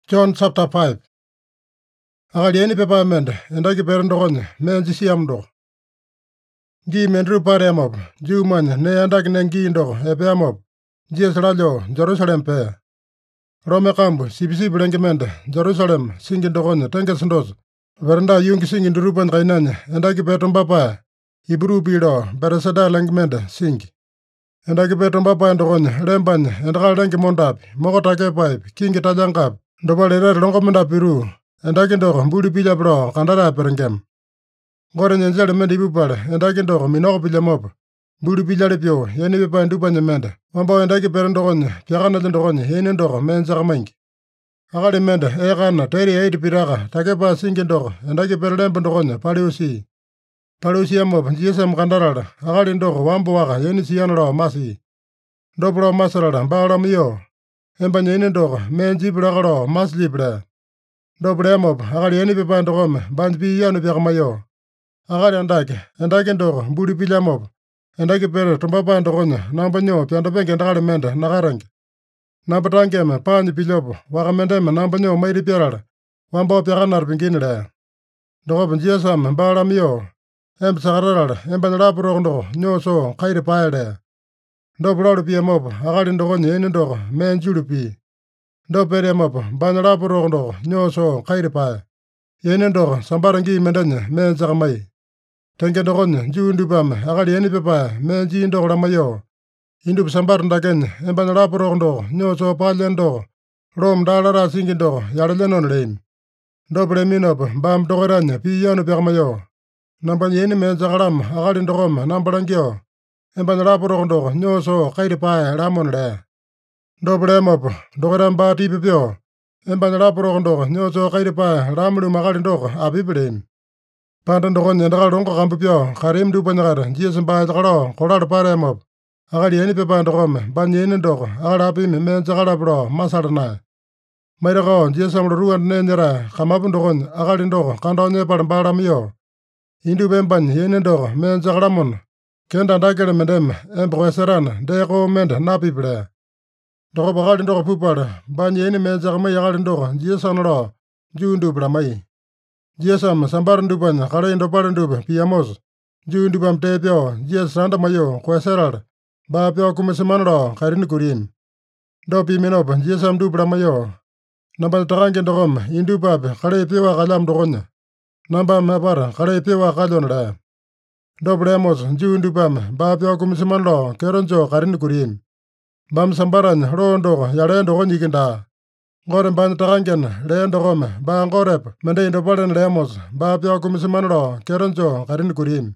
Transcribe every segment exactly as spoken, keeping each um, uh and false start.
John chapter five. Akali eni pepa mende, endaki perendokonya, menji siam doko. Gi mendru paremop, Jew manya, ne endaki nengi doko, epeamop, Jesus ralyo, Jerusalem pe. Rome kambu, sibisibi lengi mende, Jerusalem, singi dokonya, tenge sindoso. Verenda yungi singi ndurupan kainanya, endaki petomba pa, Ibru bido, bereseda lengi mende, singi. Endaki petomba pa endokonya, lembanya, endakal lengi mondapi, moko take paip, kingi tajangkap. Ndopale rer longo menda piru, endaki ndoko mbuli pila bro, kandara perengem. Gore nyenjele mende ibupale, endaki ndoko minoko pila mopo. Mbuli pila lepyo, yeni pepa ndupanya mende. Wamba endaki perendokonya, piakana lendokonya, yeni ndoko menjaka mangi. Akali mende, ekana, teri eiti piraka, take pa singi ndoko, endaki perelembe ndokonya, pali usi. Pali usi amopo, jisem kandarala, akali ndoko wambo waka, yeni siyanalo masi. Ndopolo masalala, mbala miyo. Emba nyeni ndoko, menji pilakalo, masli pila. Ndopolo emopo, akali yeni pepa ndokome, banji pi yanu piakamayo. Akali andake, endaki ndoko, mbuli pila mopo. Endaki pere tombapa ndokonya, namba nyo, piandopenge endakali mende, nakarangi. Namba tangeme, panyi pilopo, wakamendeme namba nyo mairi piarala. Wamba piakanar pingini le. Dokopo njiyasame, mbala miyo. Emba sakararala, emba nyalapu roko ndoko, nyo so, kairi pae le. Ndopolo pia mopo, akali ndokonya yeni ndoko, menjulu pi. Ndopere mopo, banyalapu roko ndoko, nyo so, kairi pae. Yeni ndoko, sambarangi mendenya, menjaka mai. Tenge ndokonya, juu ndupame, akali yeni pepa, menji ndoko lamayo. Indupu sambar ndakenya, emba nyalapu roko ndoko, nyo so palya ndoko. Rom dalara singi ndoko, yalalenon leim. Ndopole minopo, mbam dokoranya, pi yanu piakamayo. Namba yeni menjakalama, akali ndokoma, nambalangyo. Emba nyalapu roko ndoko, nyo so, kairi pae, lamon le. Ndopole mopo, dokora mba tipi pyo. Emba nyalapu roko ndoko, nyo so, kairi pae, lamulu makali ndoko, apipi leim. Panda ndokonya endakal rongo kambu pyo, karim dupa nyakara, Jesus mba jakalo, kolalo pare mopo. Akali yeni pepa ndokome, banyi yeni ndoko, akali apimi menjakala plo, masala nae. Mairako, Jesus amlo ruwan nenyara, kamapu ndokonya, akali ndoko, kandonye pala mbala miyo. Indupe embanyi yeni ndoko, menjakalamon. Kenda ndakele mendeme, emba kweserana, deko mende napipile. Dokopo akali ndoko pupala, banyi yeni menjakamai akali ndoko, Jesus analo, juu ndupila mai. Jesus am sambar ndupanya, kale indopale ndupe, piamoso. Juu ndupam te pyo, Jesus randa mayo, kweserala. Ba pyo kumesemanalo, karini kurim. Dopi minopa, Jesus am ndupila mayo. Namba takange ndokome, indupape, kale piwa kalam ndokonya. Namba mapara, kale piwa kalyon le. Dopole emos, juu ndupame, ba pyo kumesemanalo, keronjo karini kurim. Bam sambaranya, loo ndoko, yale ndokonyi ikinda. Ngore mbanya takangena, le ndokome, ba ngorep, mende indopalen le emos, ba pyo kumesemanalo, keronjo karini kurim.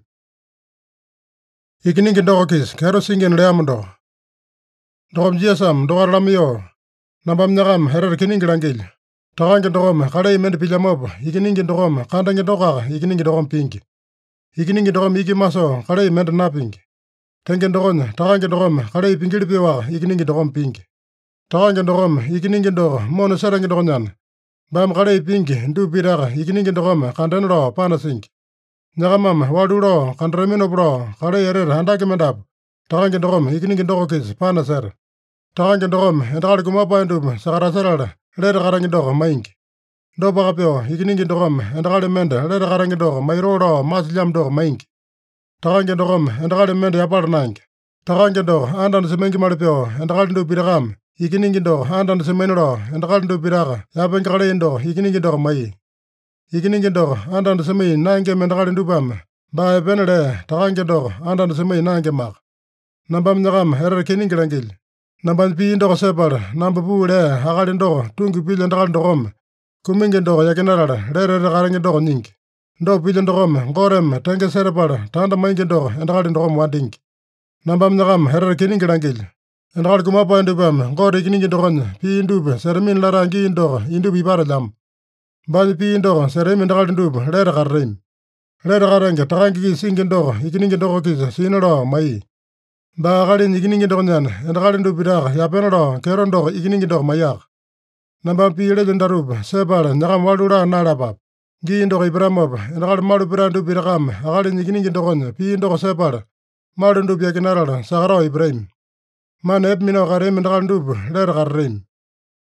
Ikiningi ndoko kis, kero singin le amndo. Dokom jiyasam, dokaralamiyo. Nambam nyakam, herer kiningi langil. Takange ndokome, kale imende pila mopo, ikiningi ndokome, kandangi ndokaka, ikiningi ndokom pingi. Ikiningi ndokom iki maso, kale imende napingi. Tenge ndokonya, takange ndokome, kale ipingili piwaka, ikiningi ndokom pingi. Takange ndokome, ikiningi ndoko, mono serangi ndokonyana. Bam kale ipingi, ndupiraka, ikiningi ndokome, kandenalo, pana singi. Nyakamama, wadulo, kandaramino bro, kale yerer, handaki mendapu. Takange ndokome, ikiningi ndoko kis, pana ser. Takange ndokome, endakali kumapa ndupe, sakaraserala, lere karangi ndoko, maingi. Ndopa kapyo, ikiningi ndokome, endakali mende, lere karangi ndoko, mairolo, masilyam ndoko, maingi. Takange ndokome, endakali mende yapala nangi. Takange ndoko, andan semengi malipyo, endakali ndupirakam. Ikiningi ndoko, andan semenilo, endakali ndupiraka, yapengi kale ndoko, ikiningi ndoko mai. Ikiningi ndoko, andan semei nange mendakali ndupame. Ba epenele, takange ndoko, andan semei nange maka. Nambam nyakam, erer kiningi langili. Nambam pi ndoko sepala, namba puule, akali ndoko, tungi pili endakali ndokome. Kumingi ndoko yakinarala, lere karangi ndoko nyingi. Ndo pili ndokome, ngoreme, tenge serepala, tanda maingi ndoko, endakali ndokome wandingi. Nambam nyakam, erer kiningi langili. Endakali kumapa ndupame, ngore ikiningi ndokonya, pi ndupe, seremin larangi ndoko, indupi ipara jam. Banyi pi ndoko, seremi endakali ndupe, lere karreim. Lere karenge, takangi ki singi ndoko, ikiningi ndoko kisa, sinalo, mai. Ba akali ikiningi ndokonyana, endakali ndupiraka, yapenalo, kero ndoko, ikiningi ndoko mayaka. Namba pi lele ndarupe, sepala, nyakam walula nalapap. Gi ndoko ipiramopa, endakali malu pira ndupirakame, akali ikiningi ndokonya, pi ndoko sepala. Malu ndupi yakinarala, sakaro ipiraim. Man ep mino karim endakali ndupe, lere karreim.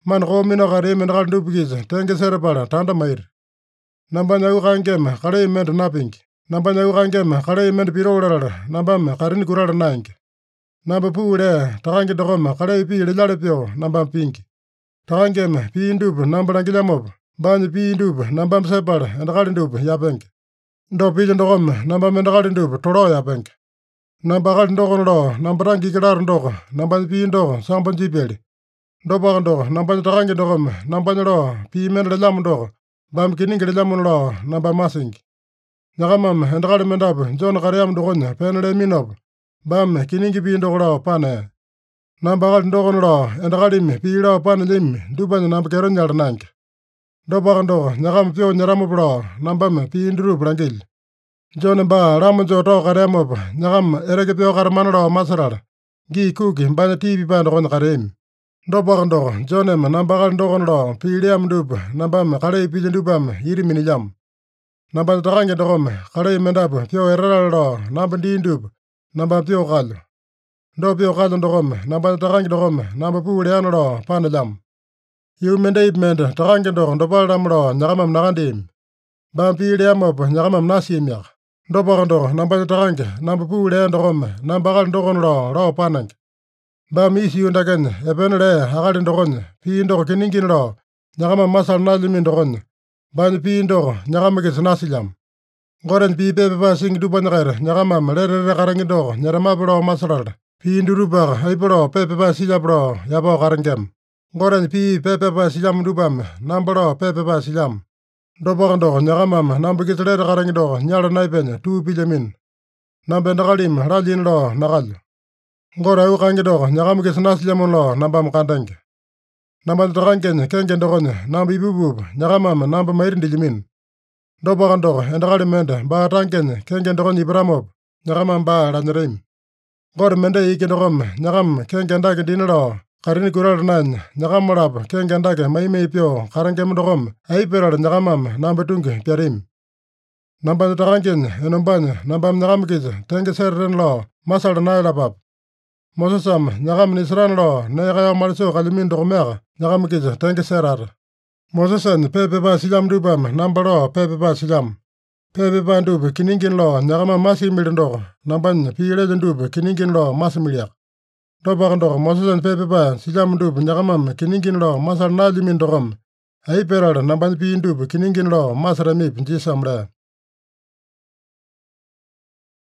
Mana koomino kareem endakali dupa-kisa tenge serepala tanda mairi. Nambanya au kangeme kalai mende napingi. Nambanya au kangeme kalai mende piro lerala nambame karini kurala naingi. Namba puu lea takange dokome kalai pii lelyale pio nambame pingi. Takangeme pii dupa namba langilyamopa banya pii dupa nambame sepala endakali dupa yapenge. Ndo pilya dokome nambame endakali dupa tolo yapenge. Namba akali ndokono lao namba tangi ikilaro ndoko nambanya pii ndoko sambo jipyali. Dopaka ndoko nambanya takange dokome nambanya lao pii mende lelyamo ndoko bame kiningi lelyamono lao nambame masingi. Nyakamame endakali mendapu Jone kareyamo dokonya pene leminopa bame kiningi pii ndoko lao panea. Namba akali ndokono lao endakalimi pii lao panelyami dupanya namba keronyala nange. Dopaka ndoko nyakama pyo nyaramopa lao nambame pii durupa langilya. Jone ba lamo jo to kareyamopa nyakama ereke pyo karamana lao masarala gii kuki banya tiipi pa dokonya kareemi. Dopaka ndoko Joneme namba akali ndokono lao pii leamo dupa nambame kalai pilya dupame iri minilyamo. Nambanya takange dokome kalai mendapu pyo erelala lao namba dii dupa nambame pyo kalyo. Ndo pyo kalyo dokome nambanya takange dokome namba puu leano lao panelyamo. Yuu mende ipi mende takange ndoko dopale lamo lao nyakamame nakandeemi. Bame pii leamopa nyakamame nasiamiaka. Dopaka ndoko nambanya takange namba puu lea dokome namba akali ndokono lao lao panenge. Bame isi yuu ndakenya epene lea akali ndokonya pii ndoko kiningini lao nyakamame masala nalyamini dokonya. Banya pii ndoko nyakama-kisa nasilyamo. Gorenya pii pepe pa singi dupanya kaita nyakamame lerere karange ndoko nyeremape lao masalala pii durupaka aipa lao pepe pa silyapa lao yapao karangema. Gorenya pii pepe pa silyamo dupame namba lao pepe pa silyamo. Dopaka ndoko nyakamame namba-kisa lete karange ndoko nyala naipenya tuu pilyamino. Namba endakalimi lalyini lao nakalyo. Gore au kange ndoko nyakama-kisa nasilyamono lao nambame kandenge. Nambanya takangenya kenge ndokonya namba ipupupa nyakamame namba mairi ndilyamino. Dopaka ndoko endakali mende ba tangenya kenge ndokonya ipatamopa nyakamame ba lanyarami. Gore mende iki ndokome nyakama kenge endake dini lao karini kurala nanya nyakama lapa kenge endake maimai pyo karangema ndokome aipelala nyakamame namba tungi pyarimi. Nambanya takangenya enombanya nambame nyakama-kisa tenge sererene lao masala naelapapa. Mosesame nyakama ni Israele lao neekayao malisio kalyamini dokomeaka nyakama-kisa tenge serata. Mosesanya pepe pa silyamo dupame namba lao pepe pa silyamo. Pepe pa dupa kiningini lao nyakamame masimili ndoko nambanya pii lelya dupa kiningini lao masimiliaka. Dopaka ndoko Mosesanya pepe pa silyamo dupa nyakamame kiningini lao masala nalyamini dokome aipelala nambanya pii dupa kiningini lao masaramipi jisame lea.